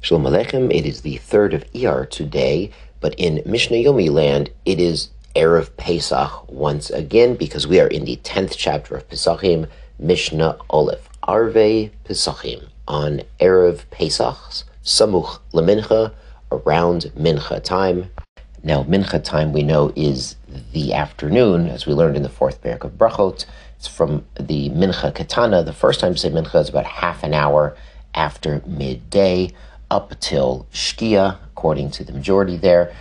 Shalom Aleichem. It is the 3rd of Iyar today, but in Mishnah Yomi land, it is Erev Pesach once again, because we are in the 10th chapter of Pesachim, Mishnah Aleph, Arvei Pesachim, on Erev Pesach, Samuch Lemincha, around Mincha time. Now, Mincha time we know is the afternoon, as we learned in the 4th parak of Brachot. It's from the Mincha Katana. The first time to say Mincha is about half an hour after midday, up till Shkia, according to the majority there.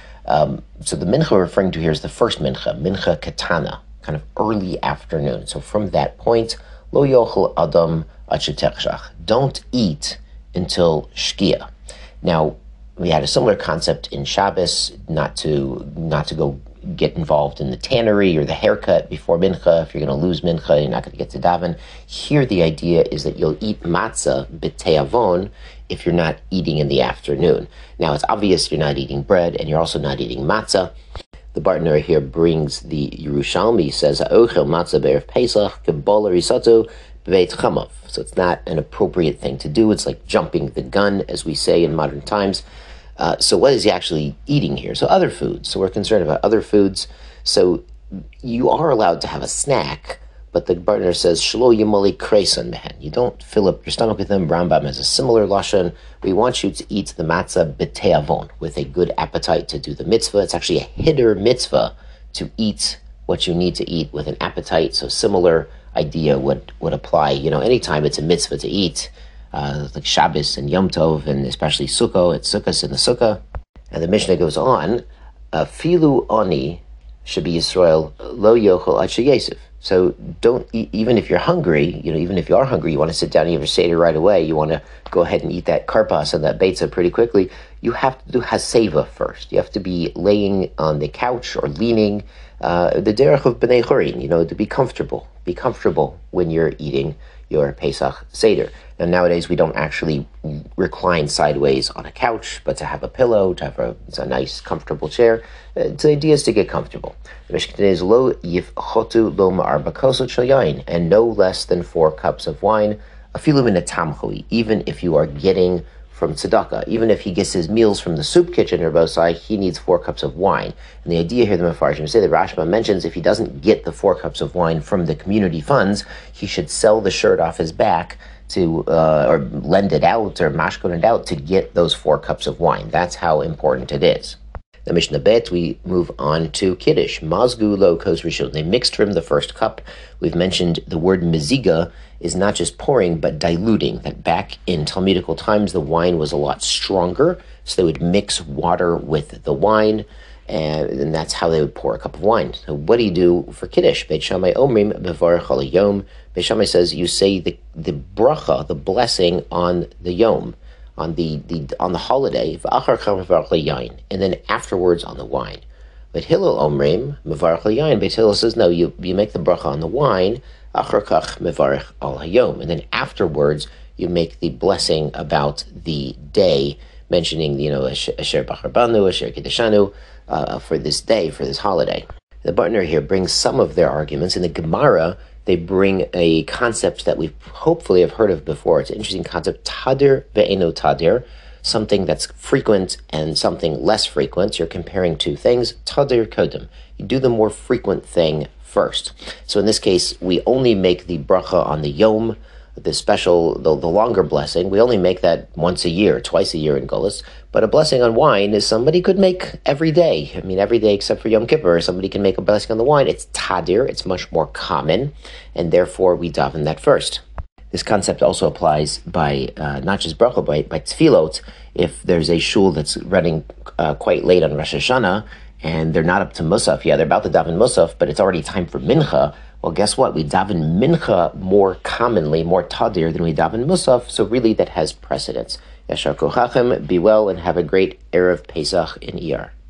So the Mincha we're referring to here is the first Mincha, Mincha Katana, kind of early afternoon. So from that point, Lo yochel adam ad shetechshach. Don't eat until Shkia. Now, we had a similar concept in Shabbos, not to go get involved in the tannery or the haircut before Mincha. If you're going to lose Mincha, you're not going to get to daven. Here, the idea is that you'll eat matzah b'te'avon if you're not eating in the afternoon. Now, it's obvious you're not eating bread, and you're also not eating matzah. The Bartner here brings the Yerushalmi, says, Ha'ochel matzah be'erev Pesach k'bol risato b'beit chamav. So it's not an appropriate thing to do. It's like jumping the gun, as we say in modern times. So what is he actually eating here? So other foods. So we're concerned about other foods. So you are allowed to have a snack, but the Bartner says, Shlo yimali kreson behen. You don't fill up your stomach with them. Rambam has a similar lashon. We want you to eat the matzah b'te'avon, with a good appetite to do the mitzvah. It's actually a hiddur mitzvah to eat what you need to eat with an appetite. So similar idea would apply. Anytime it's a mitzvah to eat, like Shabbos and Yom Tov, and especially Sukkot, it's Sukkos in the Sukkah. And the Mishnah goes on, Filu oni should be Yisrael lo yochel ad sheyesef. So don't eat, even if you're hungry, even if you are hungry, you want to sit down and you have a Seder right away, you want to go ahead and eat that karpas and that beitza pretty quickly, you have to do haseva first. You have to be laying on the couch or leaning, the derech of b'nei chorin, to be comfortable. Be comfortable when you're eating your Pesach Seder. Now, nowadays, we don't actually recline sideways on a couch, but to have a pillow, to have a nice, comfortable chair. The idea is to get comfortable. The Mishnah is lo yifchotu lo ma'arba kosot shel yain, and no less than 4 cups of wine, afilu min hatamchui, even if you are getting from tzedakah. Even if he gets his meals from the soup kitchen or Bosai, he needs 4 cups of wine. And the idea here, the Mefarshim say, that Rashba mentions, if he doesn't get the 4 cups of wine from the community funds, he should sell the shirt off his back to, or lend it out, or mashkon it out to get those 4 cups of wine. That's how important it is. The Mishnah Bet, we move on to Kiddush. Mazgu lo kos rishon. They mixed from the first cup. We've mentioned the word meziga is not just pouring, but diluting. That back in Talmudical times, the wine was a lot stronger, so they would mix water with the wine, and that's how they would pour a cup of wine. So what do you do for Kiddush? Beit Shammai omrim mevarech al hayom. Beit Shammai says you say the bracha, the blessing on the yom, on the holiday, and then afterwards on the wine. But Hillel omrim mevarech al yain. Beit Hillel says no, you make the bracha on the wine, achar kach mevarech al hayom, and then afterwards you make the blessing about the day, mentioning asher bachar banu, asher kiddushanu, for this day, for this holiday. The Bartner here brings some of their arguments. In the Gemara, they bring a concept that we hopefully have heard of before. It's an interesting concept, tadir ve'eno tadir, something that's frequent and something less frequent. You're comparing 2 things, tadir kodem. You do the more frequent thing first. So in this case, we only make the bracha on the yom, the special, the longer blessing. We only make that once a year, twice a year in Golis. But a blessing on wine is somebody could make every day. Every day except for Yom Kippur, somebody can make a blessing on the wine. It's tadir, it's much more common, and therefore we daven that first. This concept also applies by not just bracha, by tefillot. If there's a shul that's running quite late on Rosh Hashanah, and they're not up to Musaf, they're about to daven Musaf, but it's already time for Mincha. Well, guess what? We daven Mincha more commonly, more tadir than we daven Musaf, so really that has precedence. Yashar kochachem, be well, and have a great Erev Pesach in Iyar.